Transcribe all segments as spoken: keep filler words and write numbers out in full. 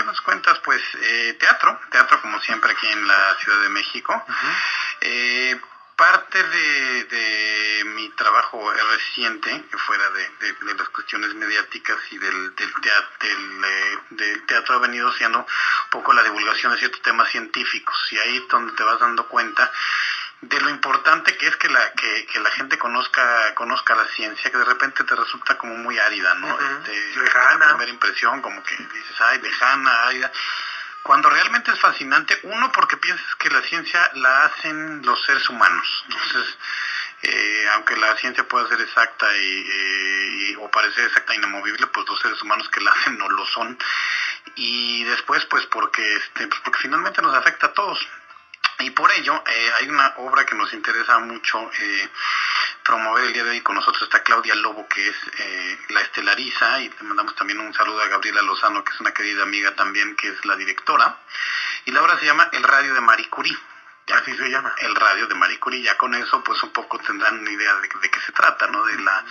nos cuentas? Pues eh, teatro, teatro como siempre aquí en la Ciudad de México. Uh-huh. Eh, parte de, de mi trabajo reciente, fuera de, de, de las cuestiones mediáticas y del, del, teatro, del, eh, del teatro, ha venido siendo un poco la divulgación de ciertos temas científicos, y ahí es donde te vas dando cuenta de lo importante que es que la que, que la gente conozca conozca la ciencia, que de repente te resulta como muy árida, ¿no? Uh-huh. Este, lejana. La primera impresión, como que dices, ay, lejana, árida. Cuando realmente es fascinante, uno, porque piensas que la ciencia la hacen los seres humanos. Entonces, eh, aunque la ciencia pueda ser exacta y, eh, y o parecer exacta e inamovible, pues los seres humanos que la hacen no lo son. Y después, pues porque este pues porque finalmente nos afecta a todos. Y por ello, eh, hay una obra que nos interesa mucho eh, promover el día de hoy. Con nosotros está Claudia Lobo, que es eh, la estelariza, y le mandamos también un saludo a Gabriela Lozano, que es una querida amiga también, que es la directora. Y la obra se llama El Radio de Marie Curie. Ya, así se llama. El Radio de Marie Curie. Ya con eso, pues un poco tendrán una idea de, de qué se trata, ¿no? De la,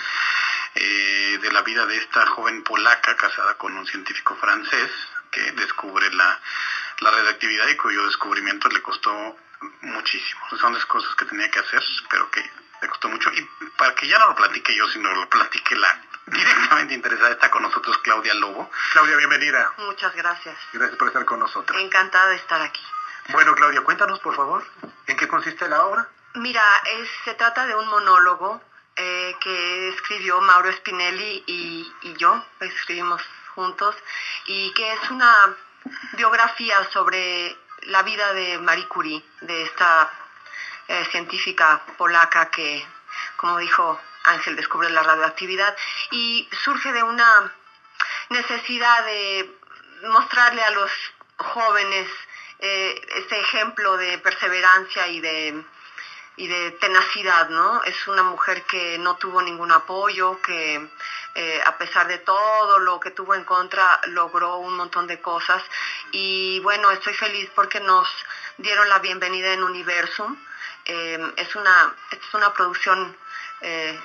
eh, de la vida de esta joven polaca casada con un científico francés que descubre la... la radioactividad, y cuyo descubrimiento le costó muchísimo. Son las cosas que tenía que hacer, pero que le costó mucho. Y para que ya no lo platique yo, sino lo platique la directamente interesada, está con nosotros Claudia Lobo. Claudia, bienvenida. Muchas gracias. Gracias por estar con nosotros. Encantada de estar aquí. Bueno, Claudia, cuéntanos, por favor, ¿en qué consiste la obra? Mira, es, se trata de un monólogo eh, que escribió Mauro Spinelli y, y yo, escribimos juntos, y que es una biografía sobre la vida de Marie Curie, de esta eh, científica polaca que, como dijo Ángel, descubre la radioactividad, y surge de una necesidad de mostrarle a los jóvenes eh, este ejemplo de perseverancia y de y de tenacidad, ¿no? Es una mujer que no tuvo ningún apoyo, que eh, a pesar de todo lo que tuvo en contra, logró un montón de cosas. Y bueno, estoy feliz porque nos dieron la bienvenida en Universum. Eh, es una es una producción eh,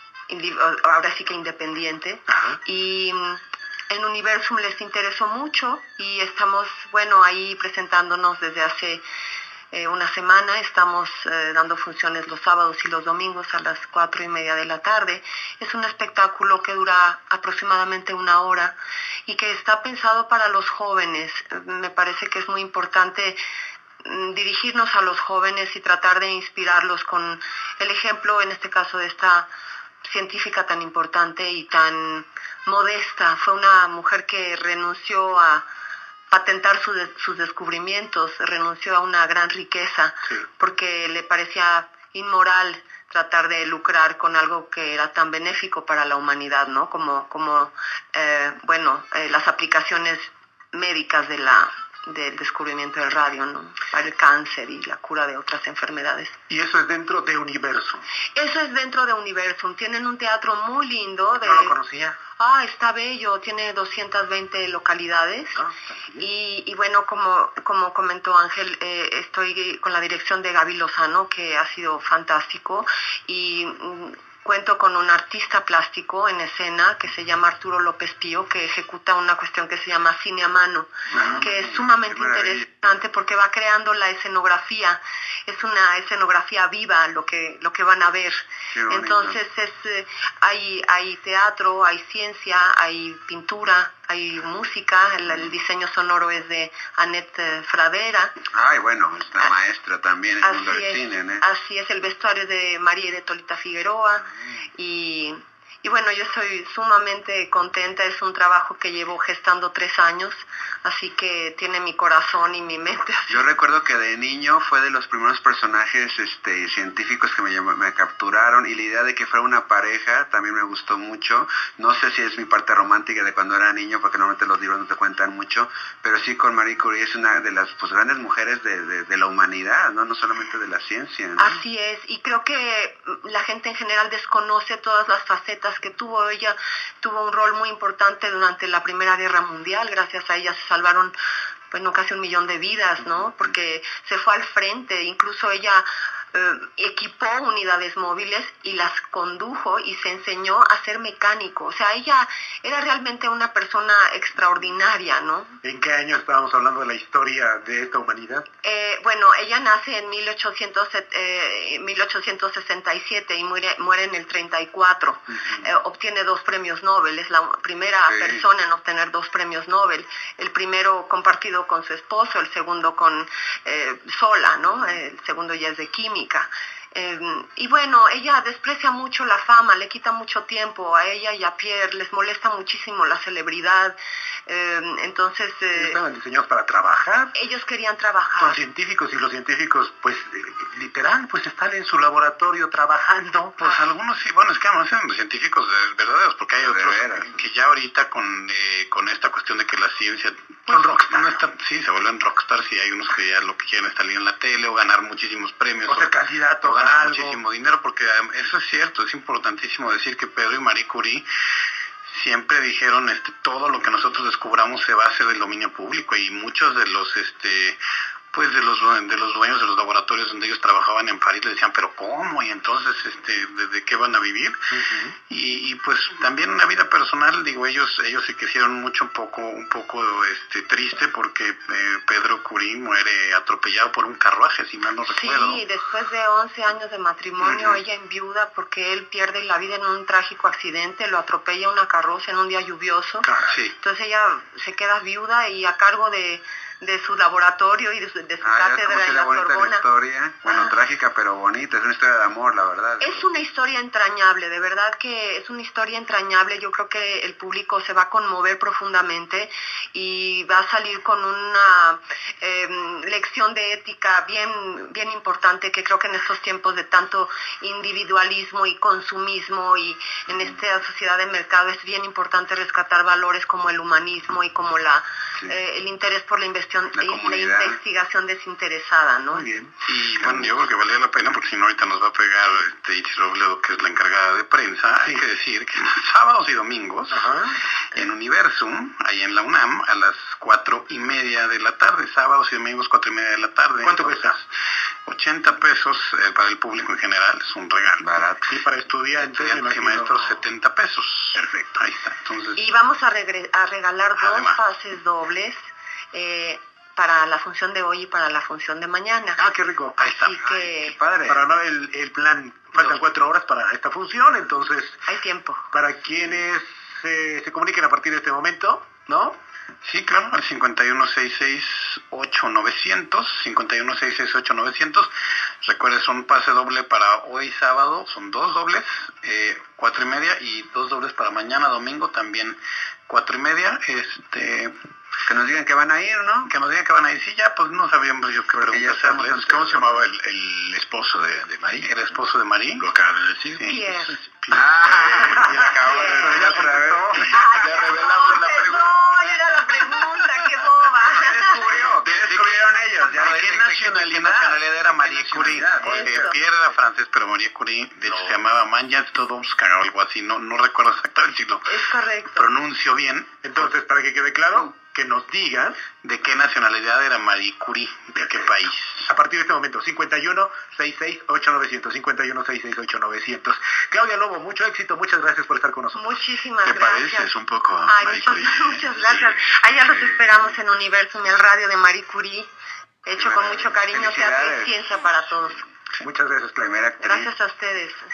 ahora sí que independiente. Ajá. Y en Universum les interesó mucho y estamos, bueno, ahí presentándonos desde hace Eh, una semana. Estamos eh, dando funciones los sábados y los domingos a las cuatro y media de la tarde. Es un espectáculo que dura aproximadamente una hora y que está pensado para los jóvenes. Me parece que es muy importante mm, dirigirnos a los jóvenes y tratar de inspirarlos con el ejemplo, en este caso, de esta científica tan importante y tan modesta. Fue una mujer que renunció a patentar su de, sus descubrimientos, renunció a una gran riqueza, sí, porque le parecía inmoral tratar de lucrar con algo que era tan benéfico para la humanidad, ¿no? Como, como eh, bueno, eh, las aplicaciones médicas de la del descubrimiento del radio, ¿no? Para el cáncer y la cura de otras enfermedades. ¿Y eso es dentro de Universum? Eso es dentro de Universum. Tienen un teatro muy lindo. De... No lo conocía. Ah, está bello. Tiene doscientas veinte localidades. Ah, y, y bueno, como, como comentó Ángel, eh, estoy con la dirección de Gaby Lozano, que ha sido fantástico. Y mm, cuento con un artista plástico en escena que se llama Arturo López Pío, que ejecuta una cuestión que se llama cine a mano, ah, que es sumamente interesante porque va creando la escenografía. Es una escenografía viva lo que lo que van a ver. Entonces es eh, hay hay teatro, hay ciencia, hay pintura, hay música. El, el diseño sonoro es de Annette Fradera. Ay, bueno, es una maestra también en el mundo del cine, ¿eh? Así es, el vestuario es de María de Tolita Figueroa. Y, y bueno, yo estoy sumamente contenta. Es un trabajo que llevo gestando tres años, así que tiene mi corazón y mi mente. Yo recuerdo que de niño fue de los primeros personajes este, científicos que me, me capturaron, y la idea de que fuera una pareja también me gustó mucho. No sé si es mi parte romántica de cuando era niño, porque normalmente los libros no te cuentan mucho, pero sí, con Marie Curie es una de las pues, grandes mujeres de, de, de la humanidad, ¿no? No solamente de la ciencia, ¿no? Así es, y creo que la gente en general desconoce todas las facetas que tuvo. Ella tuvo un rol muy importante durante la Primera Guerra Mundial. Gracias a ella se salvaron, bueno, casi un millón de vidas, ¿no? Porque se fue al frente. Incluso ella eh, equipó unidades móviles y las condujo y se enseñó a ser mecánico. O sea, ella era realmente una persona extraordinaria, ¿no? ¿En qué año estábamos hablando de la historia de esta humanidad? Eh, bueno, ella nace en mil ochocientos, eh, mil ochocientos sesenta y siete y muere, muere en el treinta y cuatro. Uh-huh. Eh, obtiene dos premios Nobel, es la primera sí. persona en obtener dos premios Nobel. El primero compartido con su esposo, el segundo con eh, sola, ¿no? El segundo ya es de química. Eh, y bueno, ella desprecia mucho la fama, le quita mucho tiempo a ella y a Pierre, les molesta muchísimo la celebridad, eh, entonces... Eh, ¿Estaban diseñados para trabajar? Ellos querían trabajar. Son científicos y los científicos, pues, eh, literal, pues están en su laboratorio trabajando. Pues ah. algunos sí, bueno, es que vamos a ser científicos verdaderos, porque hay de otros veras. que ya ahorita con eh, con esta cuestión de que la ciencia... Pues, son rockstar, no está, sí, se vuelven rockstars y hay unos que ya lo que quieren es salir en la tele o ganar muchísimos premios. O ser candidato. O ganar muchísimo dinero, porque eso es cierto, es importantísimo decir que Pedro y Marie Curie siempre dijeron este todo lo que nosotros descubramos se va a hacer del dominio público, y muchos de los este pues de los de los dueños de los laboratorios donde ellos trabajaban en París le decían, pero ¿cómo? Y entonces este ¿de, de qué van a vivir? Uh-huh. y, y pues también en la vida personal, digo, ellos ellos se quisieron mucho un poco un poco este triste porque eh, Pedro Curie muere atropellado por un carruaje, si mal no recuerdo. Sí, después de once años de matrimonio, uh-huh. ella enviuda porque él pierde la vida en un trágico accidente, lo atropella una carroza en un día lluvioso. Sí. Entonces ella se queda viuda y a cargo de de su laboratorio y de su, de su ah, cátedra en la Sorbona. La historia, bueno, ah. trágica pero bonita, es una historia de amor, la verdad. Es una historia entrañable, de verdad que es una historia entrañable. Yo creo que el público se va a conmover profundamente y va a salir con una eh, lección de ética bien, bien importante, que creo que en estos tiempos de tanto individualismo y consumismo y en esta sociedad de mercado es bien importante rescatar valores como el humanismo y como la sí. eh, el interés por la investigación La, la investigación desinteresada, ¿no? Muy bien. Y bueno, yo creo que valía la pena, porque si no ahorita nos va a pegar este, Iris Robledo, que es la encargada de prensa. Sí. Hay que decir que sábados y domingos, ajá, en Universum, ahí en la UNAM, a las cuatro y media de la tarde, sábados y domingos, cuatro y media de la tarde. ¿Cuánto cuesta? ochenta pesos eh, para el público en general, es un regalo. Barato. Y para estudiantes, estudiantes y maestros, setenta pesos. Perfecto. Ahí está. Entonces, y vamos a, regre- a regalar dos además. pases dobles. Eh, para la función de hoy y para la función de mañana. Ah, qué rico. Así Ahí está. que... Ay, qué padre. Para no el, el plan, faltan cuatro horas para esta función, entonces... Hay tiempo. Para quienes eh, se comuniquen a partir de este momento, ¿no? Sí, claro, al cincuenta y uno sesenta y seis ocho novecientos, cincuenta y uno sesenta y seis ocho novecientos. Recuerde, son pase doble para hoy sábado, son dos dobles, eh, cuatro y media, y dos dobles para mañana domingo, también cuatro y media. Este... Que nos digan que van a ir, ¿no? Que nos digan que van a ir. Sí, ya, pues no sabíamos yo qué pregunta hacerles. ¿Cómo se llamaba el, el esposo de, de Marie? El esposo de Marie. Lo acaba de decir. Sí. Pierre. Pierre. Ah, ya acabó de ya otra vez. Ya revelamos la pregunta. No, era la pregunta, qué boba. Descubrió, descubrieron ellos. Ya ¿De qué nacionalidad, nacionalidad era Marie Curie? Porque Eso. Pierre era francés, pero Marie Curie, de hecho, no. se llamaba Manja Stodowska o algo así. No, no recuerdo exactamente si lo es correcto. pronuncio bien. Entonces, para que quede claro, que nos digan de qué nacionalidad era Marie Curie, de qué país. A partir de este momento, cincuenta y uno sesenta y seis ocho novecientos, cincuenta y uno sesenta y seis ocho novecientos. Claudia Lobo, mucho éxito, muchas gracias por estar con nosotros. Muchísimas ¿Te gracias. pareces un poco a Ay, Marie muchas, Curie? muchas gracias. Allá los esperamos en Universum, el radio de Marie Curie, hecho con mucho cariño, teatro y ciencia para todos. Muchas gracias, Claudia. Gracias a ustedes.